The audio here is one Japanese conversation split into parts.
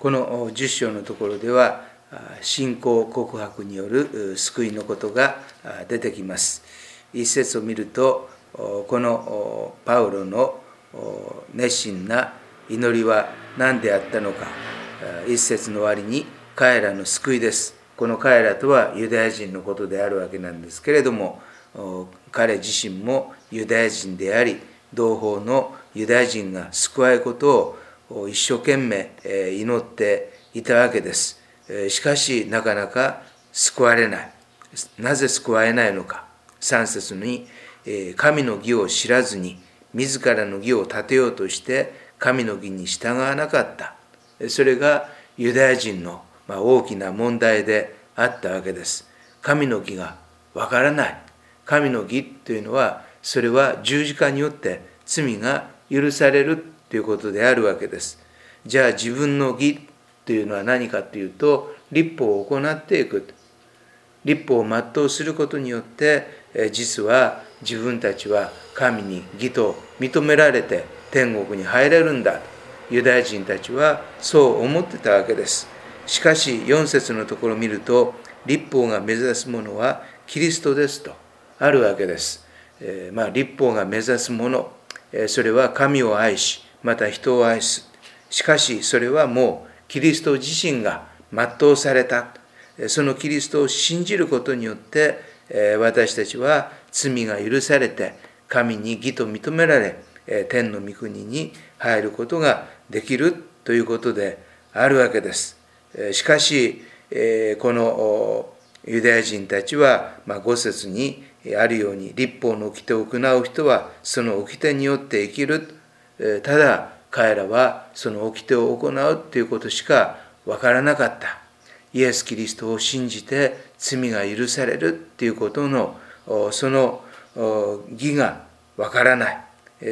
この10章のところでは、信仰告白による救いのことが出てきます。一節を見ると、このパウロの熱心な祈りは何であったのか。一節の終わりに彼らの救いです。この彼らとはユダヤ人のことであるわけなんですけれども、彼自身もユダヤ人であり、同胞のユダヤ人が救われることを一生懸命祈っていたわけです。しかしなかなか救われない。なぜ救われないのか。3節に神の義を知らずに自らの義を立てようとして神の義に従わなかった。それがユダヤ人の大きな問題であったわけです。神の義がわからない。神の義というのは、それは十字架によって罪が許されるということであるわけです。じゃあ自分の義というのは何かというと、律法を行っていく。律法を全うすることによって、実は自分たちは神に義と認められて天国に入れるんだ。ユダヤ人たちはそう思ってたわけです。しかし4節のところを見ると、律法が目指すものはキリストですとあるわけです。律法が目指すもの、それは神を愛し、また人を愛す。しかしそれはもうキリスト自身が全うされた。そのキリストを信じることによって、私たちは罪が許されて、神に義と認められ、天の御国に入ることができるということであるわけです。しかし、このユダヤ人たちは、5節にあるように、律法の掟を行う人はその掟によって生きる。ただ彼らはその掟を行うということしかわからなかった。イエス・キリストを信じて罪が許されるということのその義がわからない。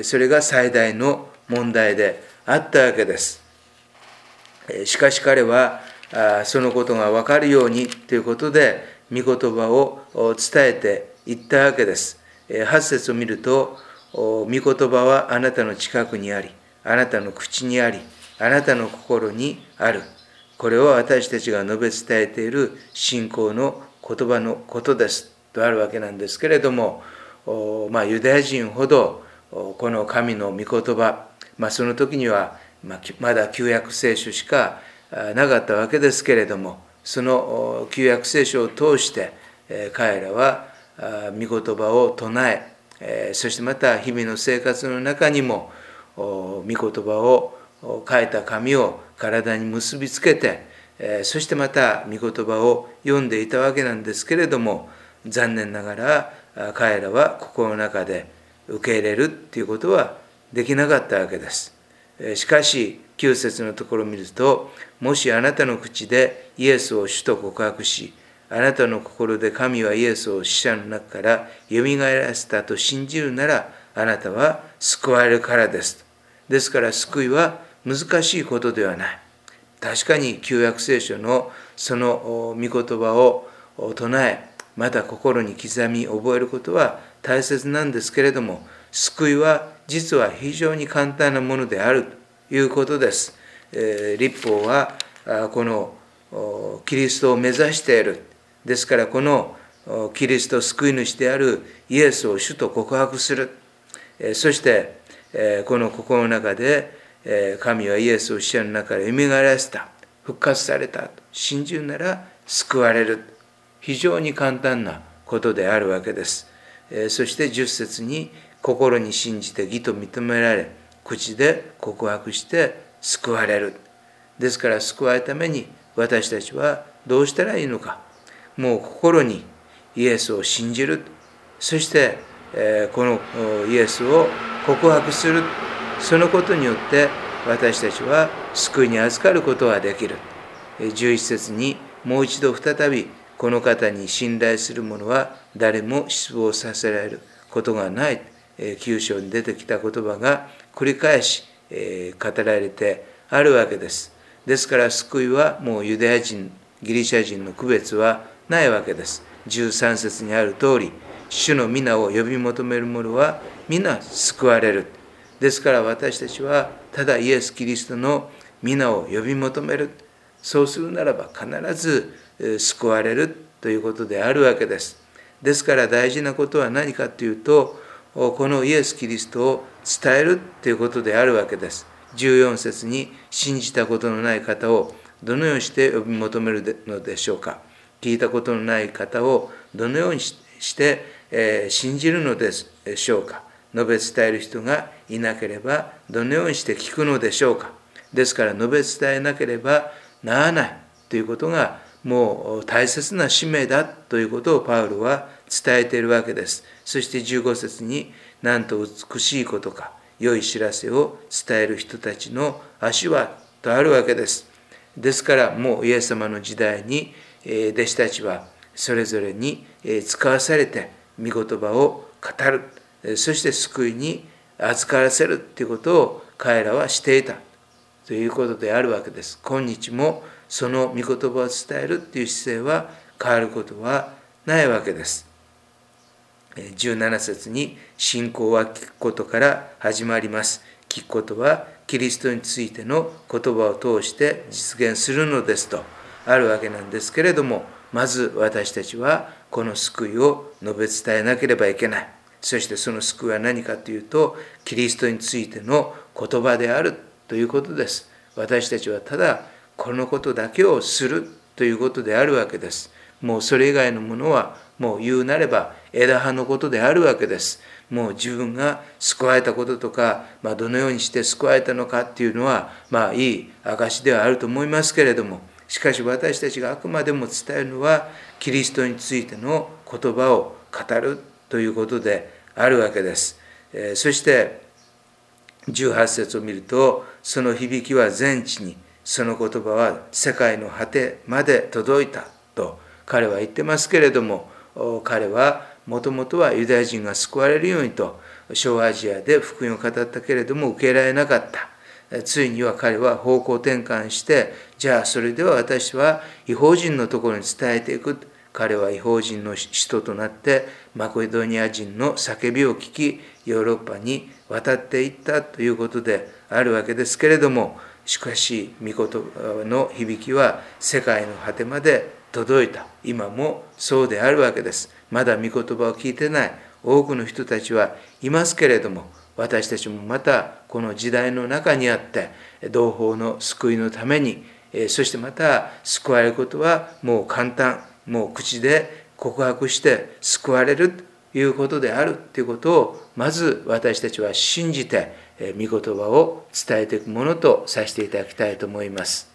それが最大の問題であったわけです。しかし彼はそのことがわかるようにということで御言葉を伝えていったわけです。8節を見ると、御言葉はあなたの近くにあり、あなたの口にあり、あなたの心にある。これは私たちが述べ伝えている信仰の言葉のことですとあるわけなんですけれども、ユダヤ人ほどこの神の御言葉、その時にはまだ旧約聖書しかなかったわけですけれども、その旧約聖書を通して彼らは御言葉を唱え、そしてまた日々の生活の中にも御言葉を書いた紙を体に結びつけて、そしてまた御言葉を読んでいたわけなんですけれども、残念ながら彼らは心の中で受け入れるということはできなかったわけです。しかし9節のところを見ると、もしあなたの口でイエスを主と告白し、あなたの心で神はイエスを死者の中からよみがえらせたと信じるなら、あなたは救われるからです。ですから救いは難しいことではない。確かに旧約聖書のその御言葉を唱え、また心に刻み覚えることは大切なんですけれども、救いは実は非常に簡単なものであるということです。律法はこのキリストを目指している。ですからこのキリスト救い主であるイエスを主と告白する。そしてこの心の中で神はイエスを死者の中からよみがえらせた、復活されたと信じるなら救われる。非常に簡単なことであるわけです。そして10節に、心に信じて義と認められ、口で告白して救われる。ですから救われるために私たちはどうしたらいいのか。もう心にイエスを信じる。そしてこのイエスを告白する。そのことによって私たちは救いに預かることができる。11節に、もう一度再びこの方に信頼する者は誰も失望させられることがない。9章に出てきた言葉が繰り返し語られてあるわけです。ですから救いはもうユダヤ人、ギリシャ人の区別はないわけです。13節にある通り、主の皆を呼び求める者は皆救われる。ですから私たちはただイエス・キリストの皆を呼び求める。そうするならば必ず救われるということであるわけです。ですから大事なことは何かというと、このイエス・キリストを伝えるということであるわけです。14節に信じたことのない方をどのようにして呼び求めるのでしょうか。聞いたことのない方をどのようにして信じるのでしょうか。述べ伝える人がいなければどのようにして聞くのでしょうか。ですから述べ伝えなければならないということがもう大切な使命だということをパウロは伝えているわけです。そして15節になんと美しいことか良い知らせを伝える人たちの足はとあるわけです。ですからもうイエス様の時代に弟子たちはそれぞれに使わされて御言葉を語る、そして救いに預からせるということを彼らはしていたということであるわけです。今日もその御言葉を伝えるという姿勢は変わることはないわけです。17節に信仰は聞くことから始まります。聞くことはキリストについての言葉を通して実現するのですとあるわけなんですけれども、まず私たちはこの救いを述べ伝えなければいけない。そしてその救いは何かというと、キリストについての言葉であるということです。私たちはただこのことだけをするということであるわけです。もうそれ以外のものはもう言うなれば枝葉のことであるわけです。もう自分が救われたこととか、どのようにして救われたのかっていうのは、いい証ではあると思いますけれども、しかし私たちがあくまでも伝えるのは、キリストについての言葉を語るということであるわけです。そして18節を見ると、その響きは全地に、その言葉は世界の果てまで届いたと彼は言ってますけれども、彼はもともとはユダヤ人が救われるようにと小アジアで福音を語ったけれども受け入れられなかった。ついには彼は方向転換して、じゃあそれでは私は異邦人のところに伝えていく。彼は異邦人の使徒となってマケドニア人の叫びを聞き、ヨーロッパに渡っていったということであるわけですけれども、しかし御言葉の響きは世界の果てまで届いた。今もそうであるわけです。まだ御言葉を聞いてない多くの人たちはいますけれども、私たちもまたこの時代の中にあって同胞の救いのために、そしてまた救われることはもう簡単、もう口で告白して救われるということであるということをまず私たちは信じて御言葉を伝えていくものとさせていただきたいと思います。